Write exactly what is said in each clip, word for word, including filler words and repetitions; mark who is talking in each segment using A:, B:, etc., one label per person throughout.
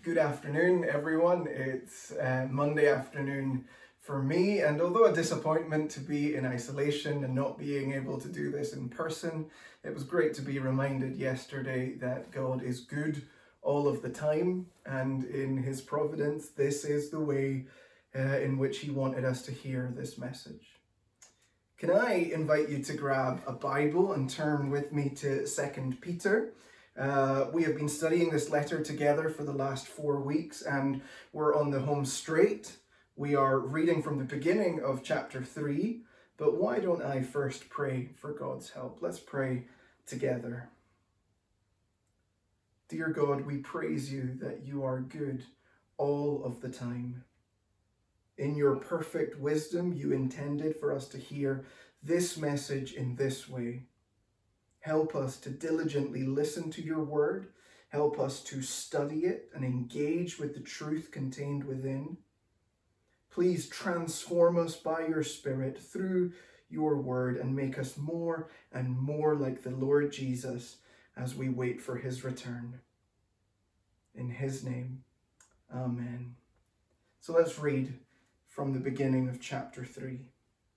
A: Good afternoon, everyone. It's uh, Monday afternoon for me, and although a disappointment to be in isolation and not being able to do this in person, it was great to be reminded yesterday that God is good all of the time, and in His providence, this is the way uh, in which He wanted us to hear this message. Can I invite you to grab a Bible and turn with me to Second Peter? Uh, we have been studying this letter together for the last four weeks and we're on the home straight. We are reading from the beginning of chapter three, but why don't I first pray for God's help? Let's pray together. Dear God, we praise you that you are good all of the time. In your perfect wisdom, you intended for us to hear this message in this way. Help us to diligently listen to your word. Help us to study it and engage with the truth contained within. Please transform us by your Spirit through your word and make us more and more like the Lord Jesus as we wait for his return. In his name, amen. So let's read from the beginning of chapter three.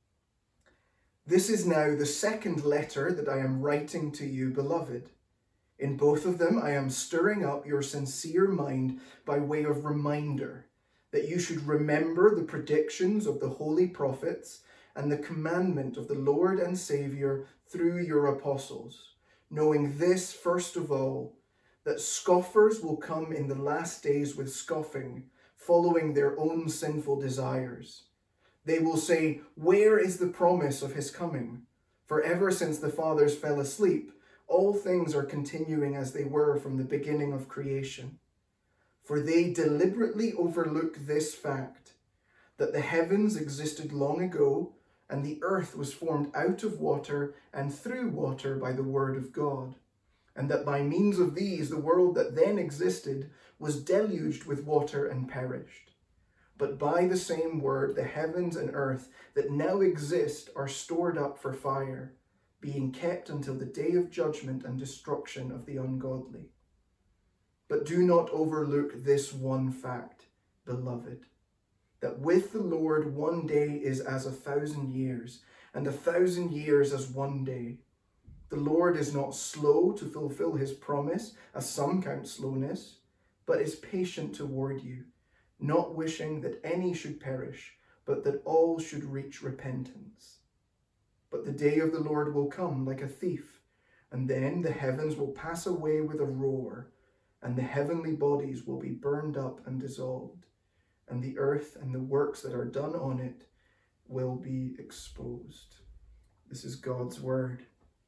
A: This is now the second letter that I am writing to you, beloved. In both of them I am stirring up your sincere mind by way of reminder that you should remember the predictions of the holy prophets and the commandment of the Lord and Saviour through your apostles, knowing this first of all, that scoffers will come in the last days with scoffing, following their own sinful desires. They will say, where is the promise of his coming? For ever since the fathers fell asleep, all things are continuing as they were from the beginning of creation. For they deliberately overlook this fact, that the heavens existed long ago, and the earth was formed out of water and through water by the word of God, and that by means of these the world that then existed was deluged with water and perished. But by the same word, the heavens and earth that now exist are stored up for fire, being kept until the day of judgment and destruction of the ungodly. But do not overlook this one fact, beloved, that with the Lord one day is as a thousand years, and a thousand years as one day. The Lord is not slow to fulfill his promise, as some count slowness, but is patient toward you, not wishing that any should perish, but that all should reach repentance. But the day of the Lord will come like a thief, and then the heavens will pass away with a roar, and the heavenly bodies will be burned up and dissolved, and the earth and the works that are done on it will be exposed. This is God's word.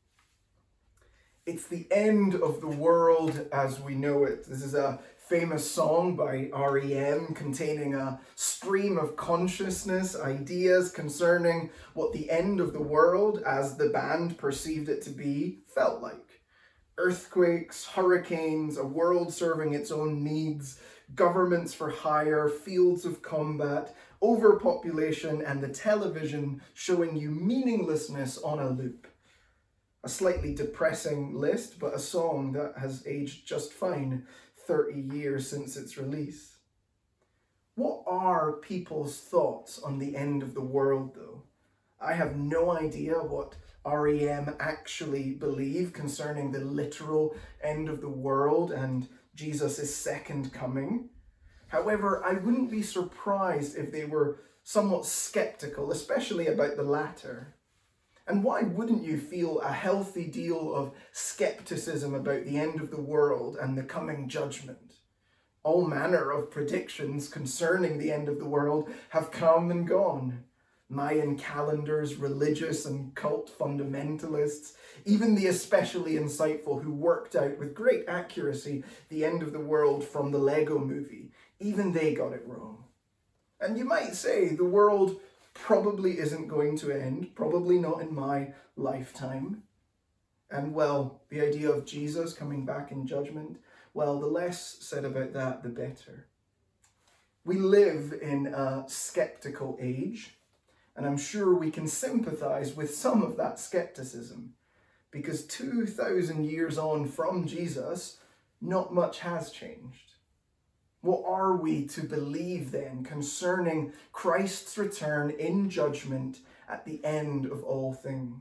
A: It's the end of the world as we know it. This is a famous song by R E M containing a stream of consciousness, ideas concerning what the end of the world, as the band perceived it to be, felt like. Earthquakes, hurricanes, a world serving its own needs, governments for hire, fields of combat, overpopulation, and the television showing you meaninglessness on a loop. A slightly depressing list, but a song that has aged just fine thirty years since its release. What are people's thoughts on the end of the world, though? I have no idea what R E M actually believe concerning the literal end of the world and Jesus' second coming. However, I wouldn't be surprised if they were somewhat skeptical, especially about the latter. And why wouldn't you feel a healthy deal of skepticism about the end of the world and the coming judgment? All manner of predictions concerning the end of the world have come and gone. Mayan calendars, religious and cult fundamentalists, even the especially insightful who worked out with great accuracy the end of the world from the Lego movie, even they got it wrong. And you might say the world probably isn't going to end, probably not in my lifetime. And well, the idea of Jesus coming back in judgment, well, the less said about that, the better. We live in a skeptical age, and I'm sure we can sympathize with some of that skepticism, because two thousand years on from Jesus, not much has changed. What are we to believe then concerning Christ's return in judgment at the end of all things?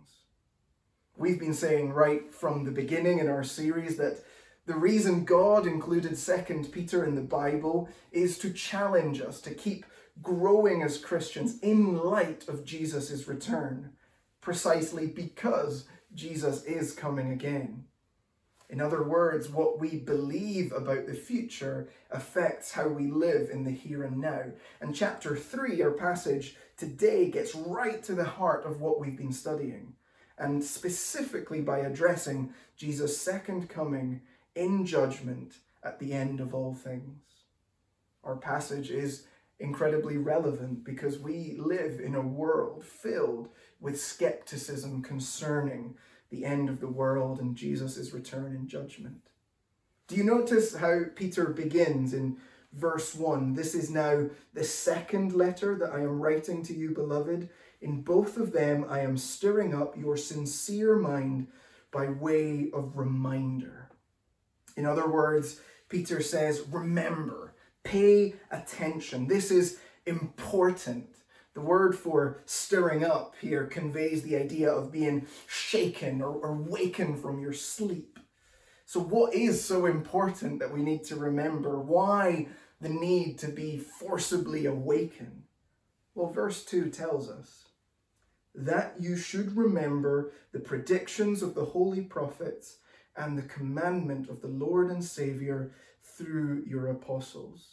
A: We've been saying right from the beginning in our series that the reason God included Second Peter in the Bible is to challenge us to keep growing as Christians in light of Jesus' return, precisely because Jesus is coming again. In other words, what we believe about the future affects how we live in the here and now. And chapter three, our passage today, gets right to the heart of what we've been studying, and specifically by addressing Jesus' second coming in judgment at the end of all things. Our passage is incredibly relevant because we live in a world filled with skepticism concerning the end of the world and Jesus' return in judgment. Do you notice how Peter begins in verse one? This is now the second letter that I am writing to you, beloved. In both of them I am stirring up your sincere mind by way of reminder. In other words, Peter says, remember, pay attention. This is important. The word for stirring up here conveys the idea of being shaken or, or wakened from your sleep. So what is so important that we need to remember? Why the need to be forcibly awakened? Well, verse two tells us that you should remember the predictions of the holy prophets and the commandment of the Lord and Savior through your apostles.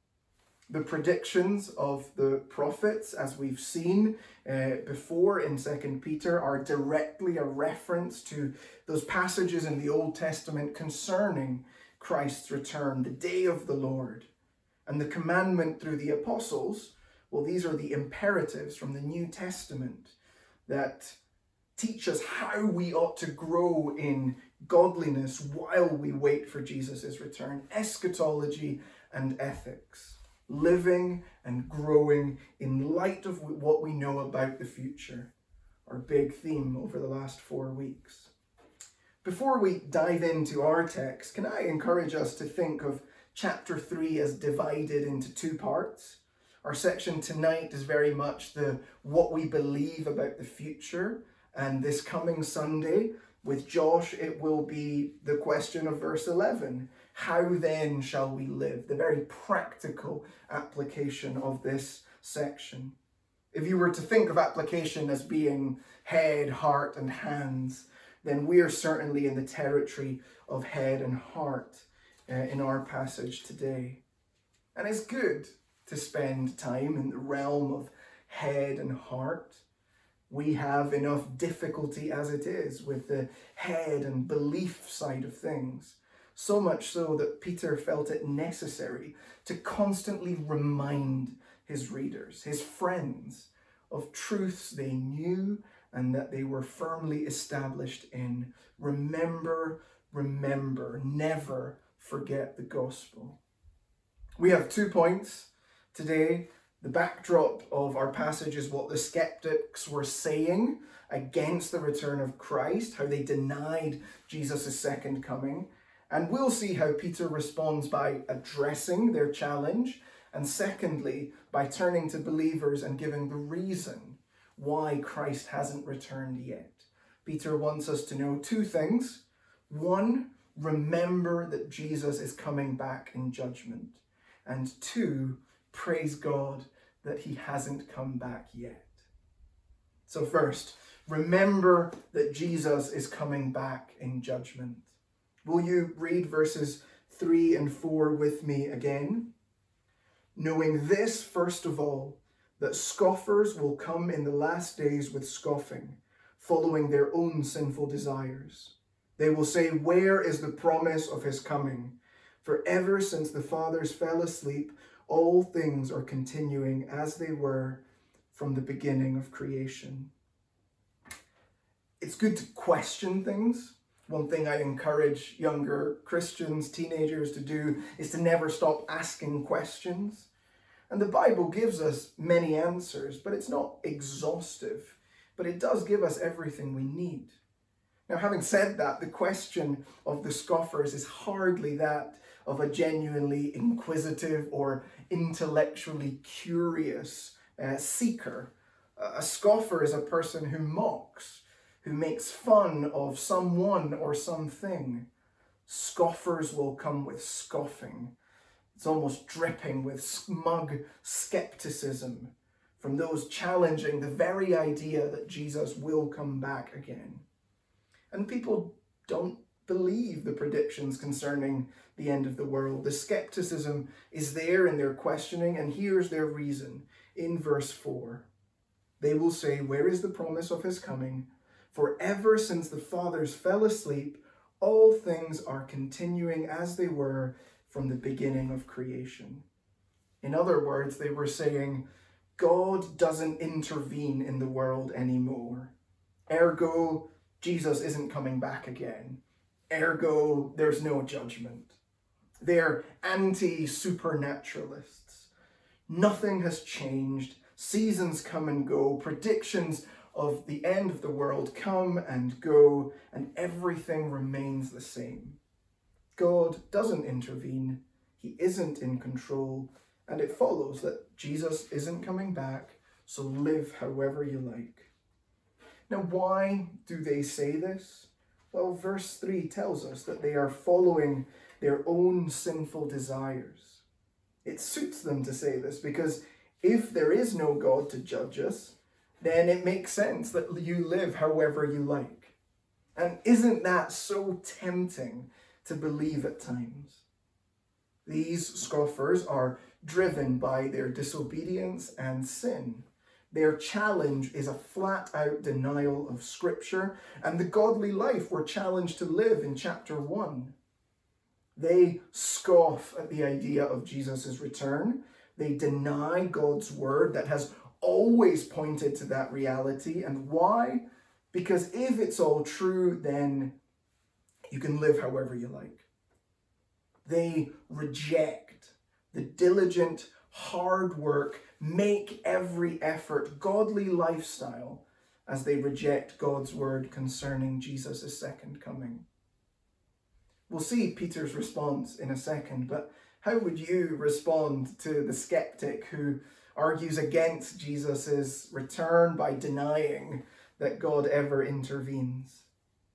A: The predictions of the prophets, as we've seen uh, before in Second Peter, are directly a reference to those passages in the Old Testament concerning Christ's return, the day of the Lord. And the commandment through the apostles, well, these are the imperatives from the New Testament that teach us how we ought to grow in godliness while we wait for Jesus' return, eschatology and ethics. Living and growing in light of what we know about the future, our big theme over the last four weeks. Before we dive into our text, can I encourage us to think of chapter three as divided into two parts? Our section tonight is very much the what we believe about the future, and this coming Sunday with Josh, it will be the question of verse eleven. How then shall we live? The very practical application of this section. If you were to think of application as being head, heart, and hands, then we are certainly in the territory of head and heart uh, in our passage today. And it's good to spend time in the realm of head and heart. We have enough difficulty as it is with the head and belief side of things. So much so that Peter felt it necessary to constantly remind his readers, his friends, of truths they knew and that they were firmly established in. Remember, remember, never forget the gospel. We have two points today. The backdrop of our passage is what the skeptics were saying against the return of Christ, how they denied Jesus' second coming. And we'll see how Peter responds by addressing their challenge, and secondly, by turning to believers and giving the reason why Christ hasn't returned yet. Peter wants us to know two things. One, remember that Jesus is coming back in judgment. And two, praise God that he hasn't come back yet. So first, remember that Jesus is coming back in judgment. Will you read verses three and four with me again? Knowing this, first of all, that scoffers will come in the last days with scoffing, following their own sinful desires. They will say, where is the promise of his coming? For ever since the fathers fell asleep, all things are continuing as they were from the beginning of creation. It's good to question things. One thing I encourage younger Christians, teenagers to do is to never stop asking questions. And the Bible gives us many answers, but it's not exhaustive. But it does give us everything we need. Now, having said that, the question of the scoffers is hardly that of a genuinely inquisitive or intellectually curious uh, seeker. A scoffer is a person who mocks, who makes fun of someone or something. Scoffers will come with scoffing. It's almost dripping with smug skepticism from those challenging the very idea that Jesus will come back again. And people don't believe the predictions concerning the end of the world. The skepticism is there in their questioning, and here's their reason in verse four. They will say, "Where is the promise of his coming? For ever since the fathers fell asleep, all things are continuing as they were from the beginning of creation." In other words, they were saying, God doesn't intervene in the world anymore. Ergo, Jesus isn't coming back again. Ergo, there's no judgment. They're anti-supernaturalists. Nothing has changed. Seasons come and go. Predictions of the end of the world come and go, and everything remains the same. God doesn't intervene. He isn't in control, and it follows that Jesus isn't coming back, so live however you like. Now, why do they say this? Well, verse three tells us that they are following their own sinful desires. It suits them to say this because if there is no God to judge us, then it makes sense that you live however you like. And isn't that so tempting to believe at times? These scoffers are driven by their disobedience and sin. Their challenge is a flat-out denial of Scripture and the godly life we're challenged to live in chapter one. They scoff at the idea of Jesus' return. They deny God's word that has always pointed to that reality. And why? Because if it's all true, then you can live however you like. They reject the diligent, hard work, make every effort, godly lifestyle as they reject God's word concerning Jesus' second coming. We'll see Peter's response in a second, but how would you respond to the skeptic who argues against Jesus' return by denying that God ever intervenes?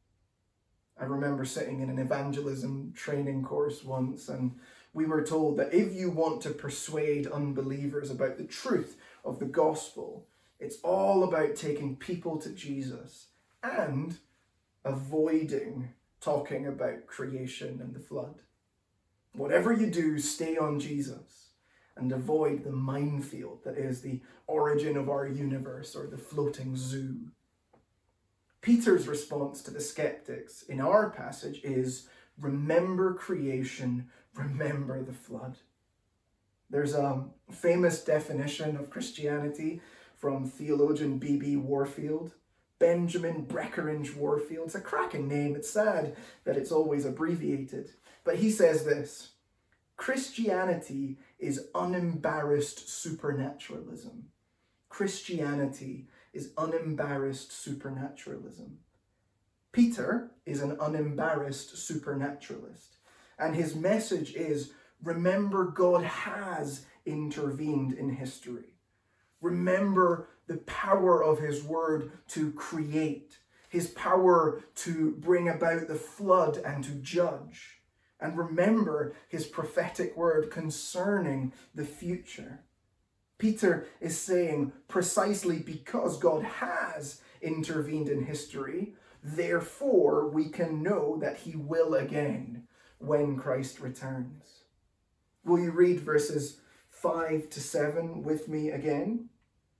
A: I remember sitting in an evangelism training course once, and we were told that if you want to persuade unbelievers about the truth of the gospel, it's all about taking people to Jesus and avoiding talking about creation and the flood. Whatever you do, stay on Jesus and avoid the minefield that is the origin of our universe or the floating zoo. Peter's response to the skeptics in our passage is, remember creation, remember the flood. There's a famous definition of Christianity from theologian B B Warfield, Benjamin Breckinridge Warfield. It's a cracking name. It's sad that it's always abbreviated. But he says this: Christianity is unembarrassed supernaturalism. Christianity is unembarrassed supernaturalism. Peter is an unembarrassed supernaturalist, and his message is, remember, God has intervened in history. Remember the power of his word to create, his power to bring about the flood and to judge. And remember his prophetic word concerning the future. Peter is saying, precisely because God has intervened in history, therefore we can know that he will again when Christ returns. Will you read verses five to seven with me again?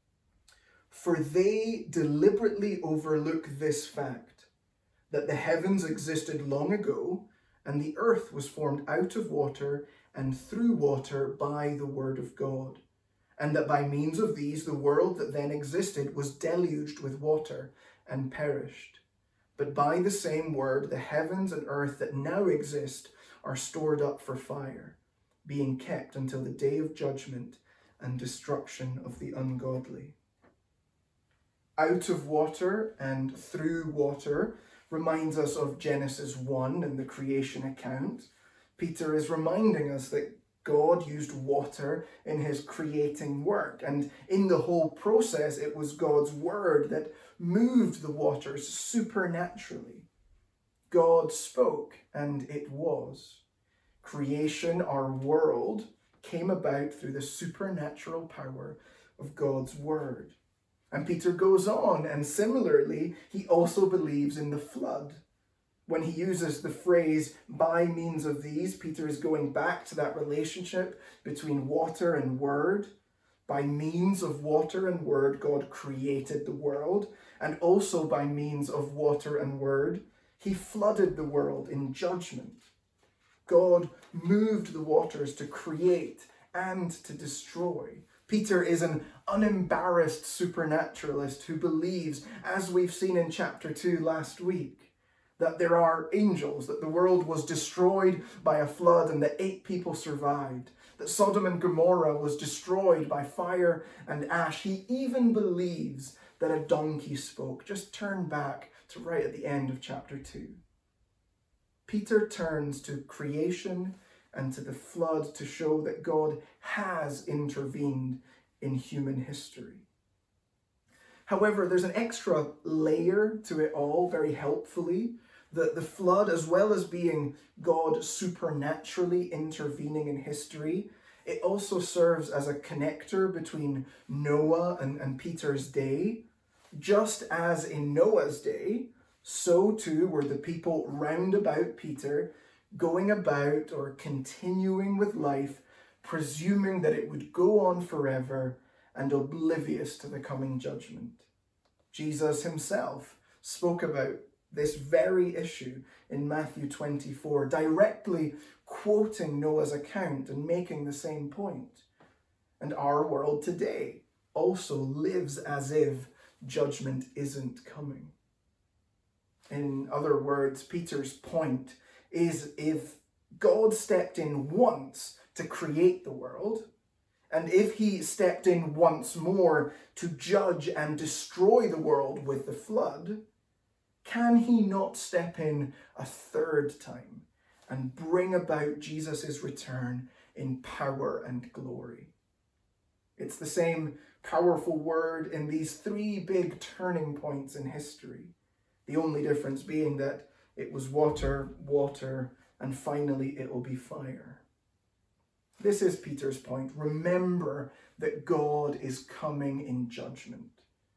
A: For they deliberately overlook this fact, that the heavens existed long ago, and the earth was formed out of water and through water by the word of God, and that by means of these the world that then existed was deluged with water and perished. But by the same word the heavens and earth that now exist are stored up for fire, being kept until the day of judgment and destruction of the ungodly. Out of water and through water reminds us of Genesis one and the creation account. Peter is reminding us that God used water in his creating work, and in the whole process it was God's word that moved the waters supernaturally. God spoke, and it was. Creation, our world, came about through the supernatural power of God's word. And Peter goes on, and similarly, he also believes in the flood. When he uses the phrase, by means of these, Peter is going back to that relationship between water and word. By means of water and word, God created the world. And also by means of water and word, he flooded the world in judgment. God moved the waters to create and to destroy. Peter is an unembarrassed supernaturalist who believes, as we've seen in chapter two last week, that there are angels, that the world was destroyed by a flood and that eight people survived, that Sodom and Gomorrah was destroyed by fire and ash. He even believes that a donkey spoke. Just turn back to right at the end of chapter two. Peter turns to creation and to the flood to show that God has intervened in human history. However, there's an extra layer to it all, very helpfully. The, the flood, as well as being God supernaturally intervening in history, it also serves as a connector between Noah and, and Peter's day. Just as in Noah's day, so too were the people round about Peter going about or continuing with life, presuming that it would go on forever and oblivious to the coming judgment. Jesus himself spoke about this very issue in Matthew twenty-four, directly quoting Noah's account and making the same point. And our world today also lives as if judgment isn't coming. In other words, Peter's point is, if God stepped in once to create the world, and if he stepped in once more to judge and destroy the world with the flood, can he not step in a third time and bring about Jesus' return in power and glory? It's the same powerful word in these three big turning points in history. The only difference being that it was water, water, and finally it will be fire. This is Peter's point. Remember that God is coming in judgment.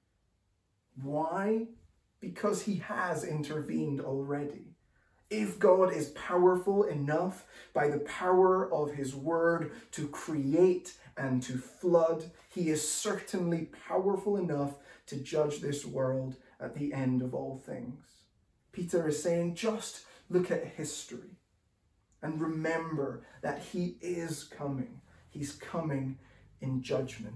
A: Why? Because he has intervened already. If God is powerful enough by the power of his word to create and to flood, he is certainly powerful enough to judge this world at the end of all things. Peter is saying, just look at history and remember that he is coming. He's coming in judgment.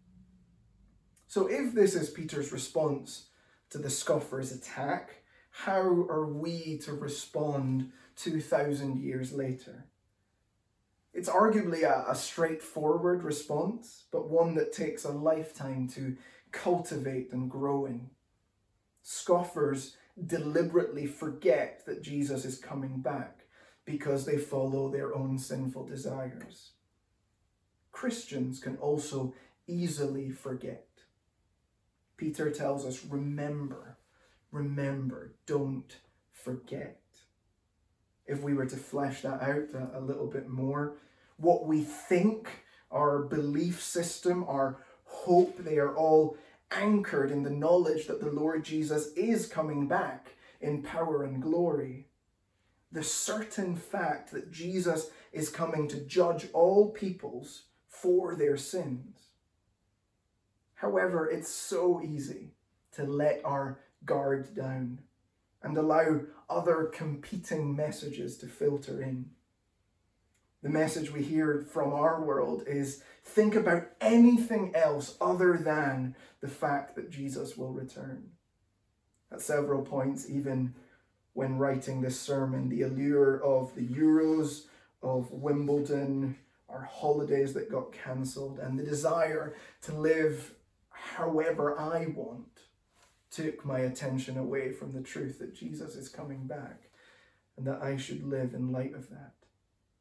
A: So if this is Peter's response to the scoffers' attack, how are we to respond two thousand years later? It's arguably a, a straightforward response, but one that takes a lifetime to cultivate and grow in. Scoffers deliberately forget that Jesus is coming back because they follow their own sinful desires. Christians can also easily forget. Peter tells us, remember, remember, don't forget. If we were to flesh that out a, a little bit more, what we think, our belief system, our hope, they are all anchored in the knowledge that the Lord Jesus is coming back in power and glory. The certain fact that Jesus is coming to judge all peoples for their sins. However, it's so easy to let our guard down and allow other competing messages to filter in. The message we hear from our world is, think about anything else other than the fact that Jesus will return. At several points, even when writing this sermon, the allure of the Euros, of Wimbledon, our holidays that got cancelled, and the desire to live however I want took my attention away from the truth that Jesus is coming back and that I should live in light of that.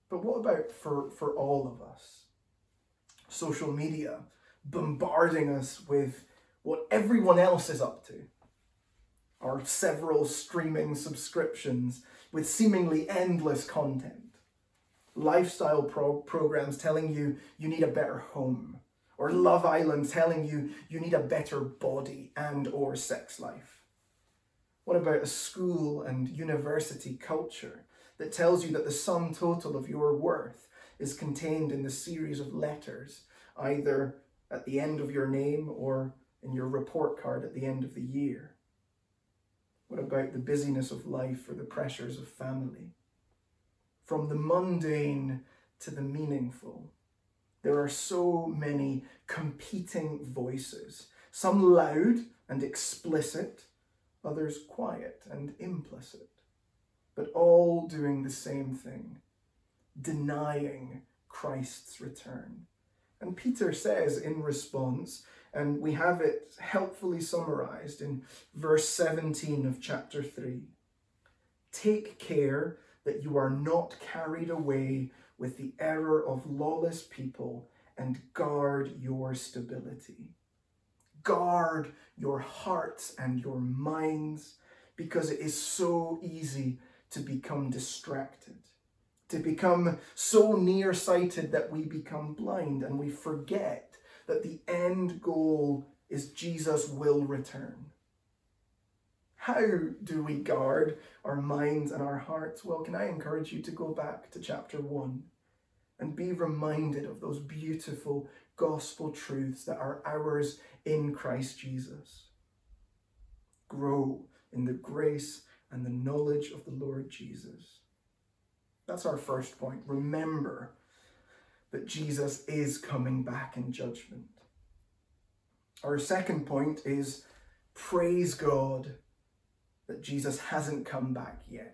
A: But what about for, for all of us? Social media bombarding us with what everyone else is up to. Our several streaming subscriptions with seemingly endless content. Lifestyle pro- programs telling you you need a better home. Or Love Island telling you you need a better body and or sex life. What about a school and university culture that tells you that the sum total of your worth is contained in the series of letters, either at the end of your name or in your report card at the end of the year? What about the busyness of life or the pressures of family? From the mundane to the meaningful, there are so many competing voices, some loud and explicit, others quiet and implicit, but all doing the same thing, denying Christ's return. And Peter says in response, and we have it helpfully summarized in verse seventeen of chapter three, "Take care that you are not carried away with the error of lawless people, and guard your stability." Guard your hearts and your minds, because it is so easy to become distracted, to become so nearsighted that we become blind and we forget that the end goal is Jesus will return. How do we guard our minds and our hearts? Well, can I encourage you to go back to chapter one and be reminded of those beautiful gospel truths that are ours in Christ Jesus. Grow in the grace and the knowledge of the Lord Jesus. That's our first point. Remember that Jesus is coming back in judgment. Our second point is praise God that Jesus hasn't come back yet.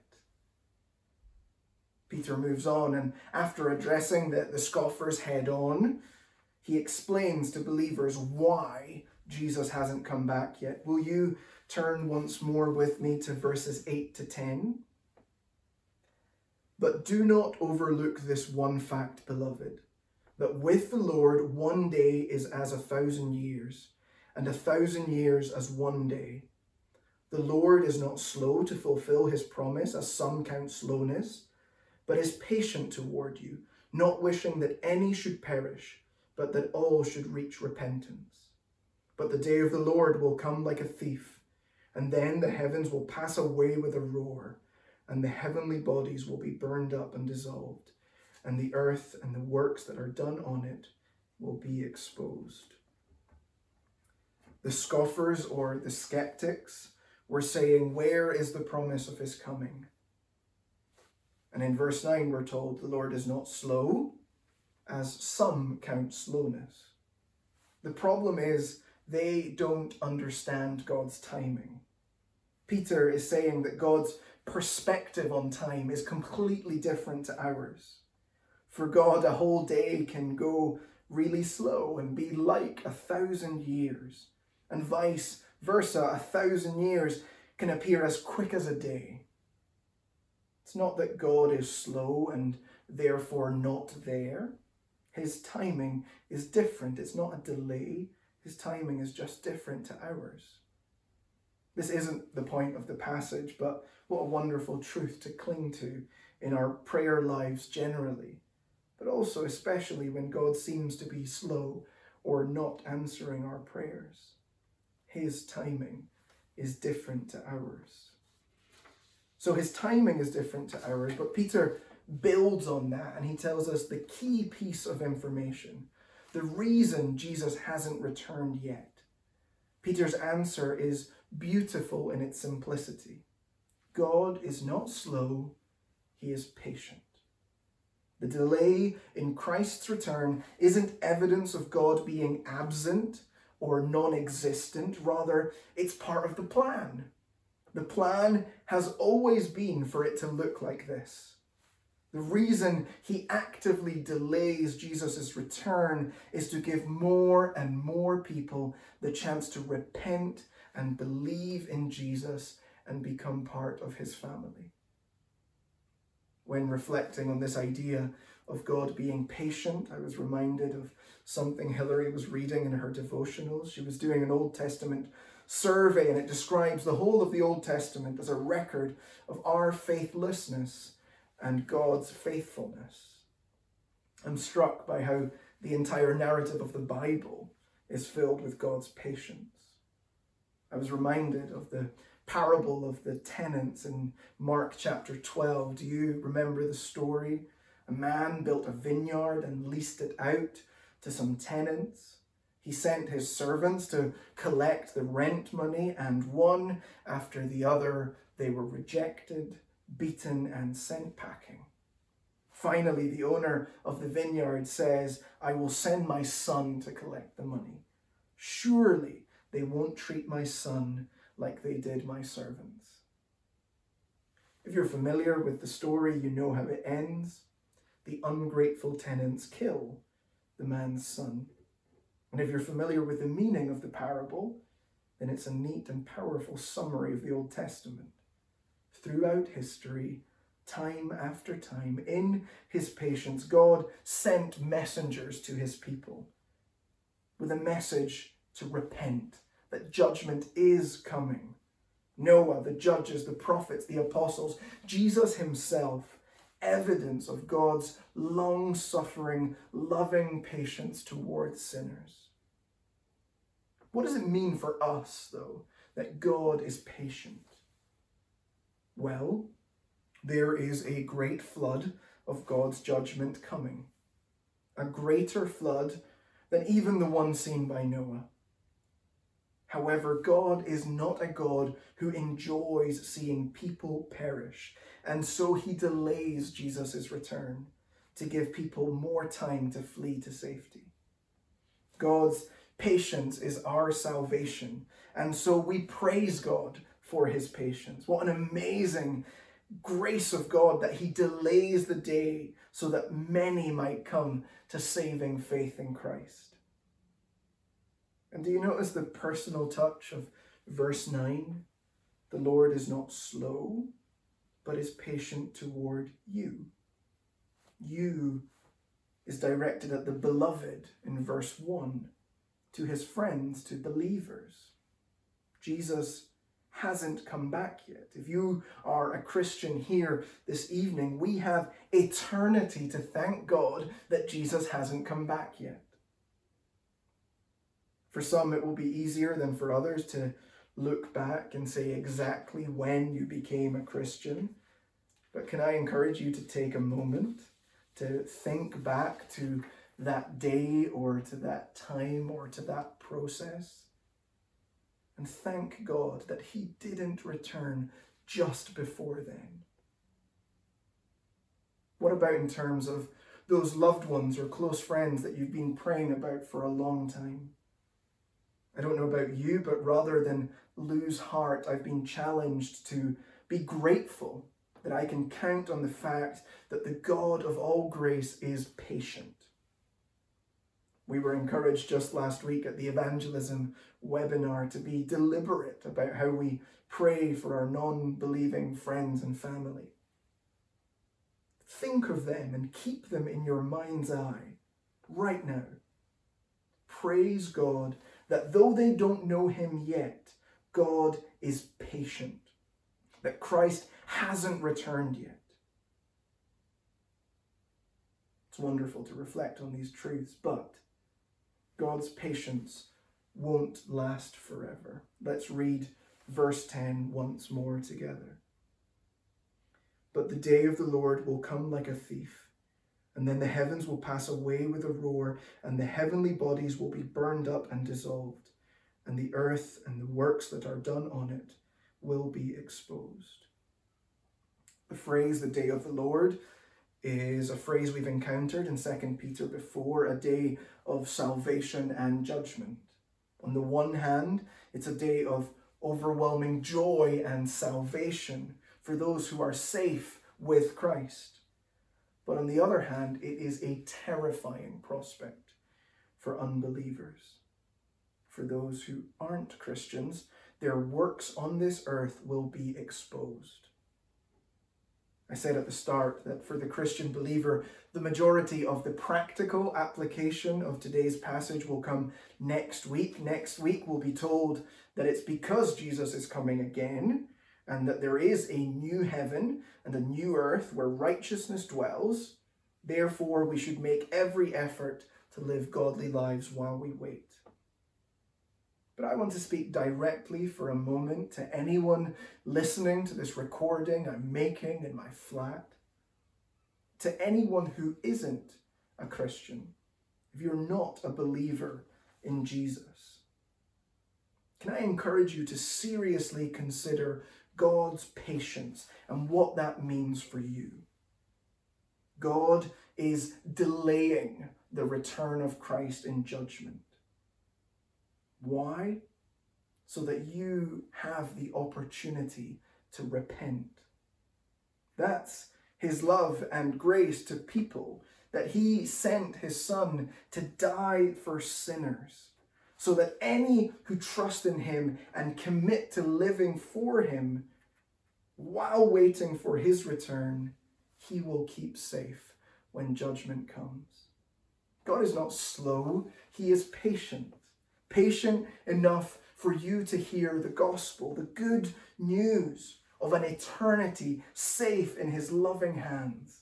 A: Peter moves on, and after addressing the, the scoffers head on, he explains to believers why Jesus hasn't come back yet. Will you turn once more with me to verses eight to ten? "But do not overlook this one fact, beloved, that with the Lord one day is as a thousand years, and a thousand years as one day. The Lord is not slow to fulfill his promise, as some count slowness, but is patient toward you, not wishing that any should perish, but that all should reach repentance. But the day of the Lord will come like a thief, and then the heavens will pass away with a roar, and the heavenly bodies will be burned up and dissolved, and the earth and the works that are done on it will be exposed." The scoffers, or the skeptics, were saying, where is the promise of his coming? And in verse nine, we're told the Lord is not slow, as some count slowness. The problem is they don't understand God's timing. Peter is saying that God's perspective on time is completely different to ours. For God, a whole day can go really slow and be like a thousand years, and vice versa, a thousand years can appear as quick as a day. It's not that God is slow and therefore not there. His timing is different. It's not a delay. His timing is just different to ours. This isn't the point of the passage, but what a wonderful truth to cling to in our prayer lives generally, but also especially when God seems to be slow or not answering our prayers. His timing is different to ours. So his timing is different to ours, but Peter builds on that and he tells us the key piece of information, the reason Jesus hasn't returned yet. Peter's answer is beautiful in its simplicity. God is not slow, he is patient. The delay in Christ's return isn't evidence of God being absent or non-existent. Rather, it's part of the plan. The plan has always been for it to look like this. The reason he actively delays Jesus' return is to give more and more people the chance to repent and believe in Jesus and become part of his family. When reflecting on this idea of God being patient, I was reminded of something Hilary was reading in her devotionals. She was doing an Old Testament survey, and it describes the whole of the Old Testament as a record of our faithlessness and God's faithfulness. I'm struck by how the entire narrative of the Bible is filled with God's patience. I was reminded of the parable of the tenants in Mark chapter twelve. Do you remember the story? A man built a vineyard and leased it out to some tenants. He sent his servants to collect the rent money, and one after the other they were rejected, beaten, and sent packing. Finally, the owner of the vineyard says, "I will send my son to collect the money. Surely they won't treat my son like they did my servants." If you're familiar with the story, you know how it ends. The ungrateful tenants kill the man's son. And if you're familiar with the meaning of the parable, then it's a neat and powerful summary of the Old Testament. Throughout history, time after time, in his patience, God sent messengers to his people with a message to repent, that judgment is coming. Noah, the judges, the prophets, the apostles, Jesus himself, evidence of God's long-suffering, loving patience towards sinners. What does it mean for us, though, that God is patient? Well, there is a great flood of God's judgment coming. A greater flood than even the one seen by Noah. However, God is not a God who enjoys seeing people perish, and so he delays Jesus' return to give people more time to flee to safety. God's patience is our salvation, and so we praise God for his patience. What an amazing grace of God that he delays the day so that many might come to saving faith in Christ. And do you notice the personal touch of verse nine? The Lord is not slow, but is patient toward you. You is directed at the beloved in verse one, to his friends, to believers. Jesus hasn't come back yet. If you are a Christian here this evening, we have eternity to thank God that Jesus hasn't come back yet. For some, it will be easier than for others to look back and say exactly when you became a Christian. But can I encourage you to take a moment to think back to that day or to that time or to that process? And thank God that he didn't return just before then. What about in terms of those loved ones or close friends that you've been praying about for a long time? I don't know about you, but rather than lose heart, I've been challenged to be grateful that I can count on the fact that the God of all grace is patient. We were encouraged just last week at the evangelism webinar to be deliberate about how we pray for our non-believing friends and family. Think of them and keep them in your mind's eye right now. Praise God that though they don't know him yet, God is patient, that Christ hasn't returned yet. It's wonderful to reflect on these truths, but God's patience won't last forever. Let's read verse ten once more together. But the day of the Lord will come like a thief, and then the heavens will pass away with a roar, and the heavenly bodies will be burned up and dissolved, and the earth and the works that are done on it will be exposed. The phrase, the day of the Lord, is a phrase we've encountered in Second Peter before, a day of salvation and judgment. On the one hand, it's a day of overwhelming joy and salvation for those who are safe with Christ. But on the other hand, it is a terrifying prospect for unbelievers. For those who aren't Christians, their works on this earth will be exposed. I said at the start that for the Christian believer, the majority of the practical application of today's passage will come next week. Next week we'll be told that it's because Jesus is coming again and that there is a new heaven and a new earth where righteousness dwells. Therefore, we should make every effort to live godly lives while we wait. But I want to speak directly for a moment to anyone listening to this recording I'm making in my flat, to anyone who isn't a Christian, if you're not a believer in Jesus. Can I encourage you to seriously consider God's patience and what that means for you? God is delaying the return of Christ in judgment. Why? So that you have the opportunity to repent. That's his love and grace to people, that he sent his Son to die for sinners, so that any who trust in him and commit to living for him while waiting for his return, he will keep safe when judgment comes. God is not slow, he is patient. Patient enough for you to hear the gospel, the good news of an eternity safe in his loving hands.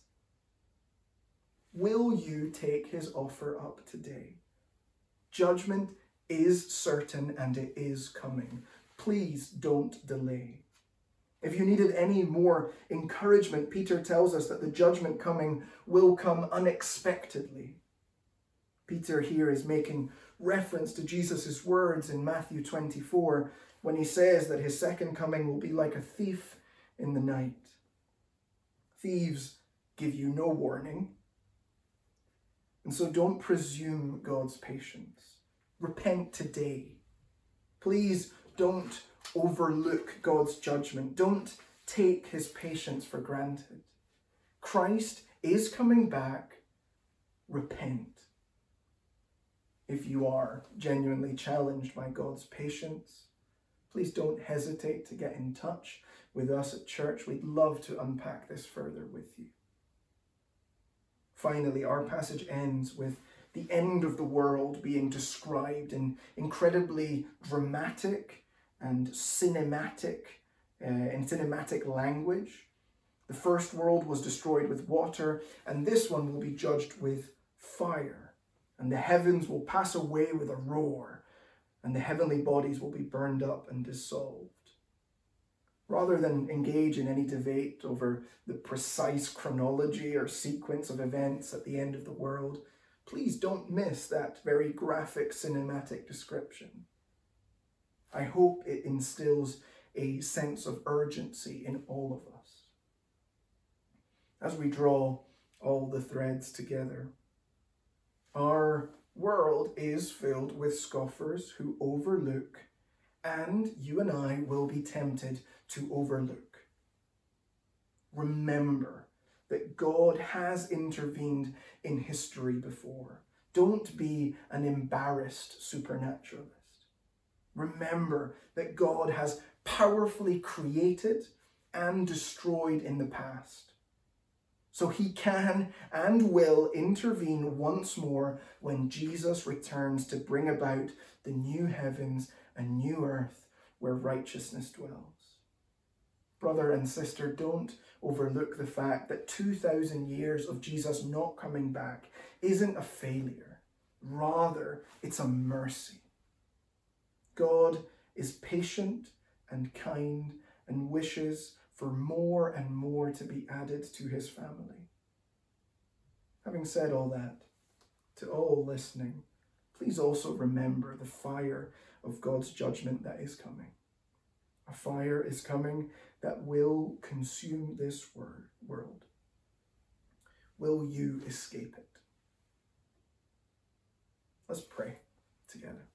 A: Will you take his offer up today? Judgment is certain and it is coming. Please don't delay. If you needed any more encouragement, Peter tells us that the judgment coming will come unexpectedly. Peter here is making reference to Jesus' words in Matthew twenty-four when he says that his second coming will be like a thief in the night. Thieves give you no warning, and so don't presume God's patience. Repent today. Please don't overlook God's judgment. Don't take his patience for granted. Christ is coming back. Repent. If you are genuinely challenged by God's patience, please don't hesitate to get in touch with us at church. We'd love to unpack this further with you. Finally, our passage ends with the end of the world being described in incredibly dramatic and cinematic, uh, in cinematic language. The first world was destroyed with water, and this one will be judged with fire. And the heavens will pass away with a roar, and the heavenly bodies will be burned up and dissolved. Rather than engage in any debate over the precise chronology or sequence of events at the end of the world, please don't miss that very graphic cinematic description. I hope it instills a sense of urgency in all of us. As we draw all the threads together, our world is filled with scoffers who overlook, and you and I will be tempted to overlook. Remember that God has intervened in history before. Don't be an embarrassed supernaturalist. Remember that God has powerfully created and destroyed in the past. So he can and will intervene once more when Jesus returns to bring about the new heavens and new earth where righteousness dwells. Brother and sister, don't overlook the fact that two thousand years of Jesus not coming back isn't a failure. Rather, it's a mercy. God is patient and kind and wishes for more and more to be added to his family. Having said all that, to all listening, please also remember the fire of God's judgment that is coming. A fire is coming that will consume this world. Will you escape it? Let's pray together.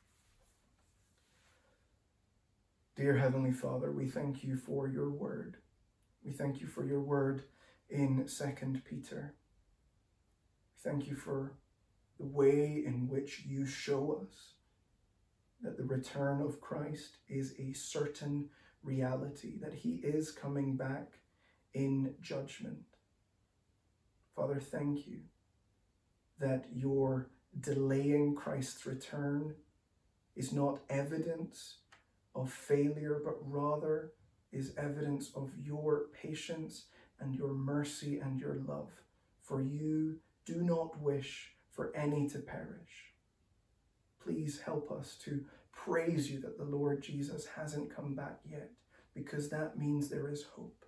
A: Dear Heavenly Father, we thank you for your word. We thank you for your word in Second Peter. We thank you for the way in which you show us that the return of Christ is a certain reality, that he is coming back in judgment. Father, thank you that your delaying Christ's return is not evidence of failure, but rather is evidence of your patience and your mercy and your love. For you do not wish for any to perish. Please help us to praise you that the Lord Jesus hasn't come back yet, because that means there is hope.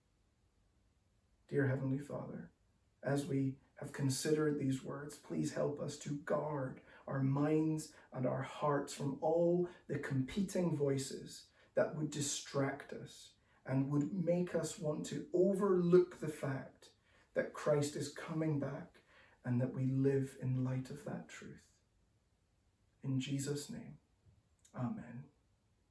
A: Dear Heavenly Father, as we have considered these words, please help us to guard our minds and our hearts from all the competing voices that would distract us and would make us want to overlook the fact that Christ is coming back and that we live in light of that truth. In Jesus' name, amen.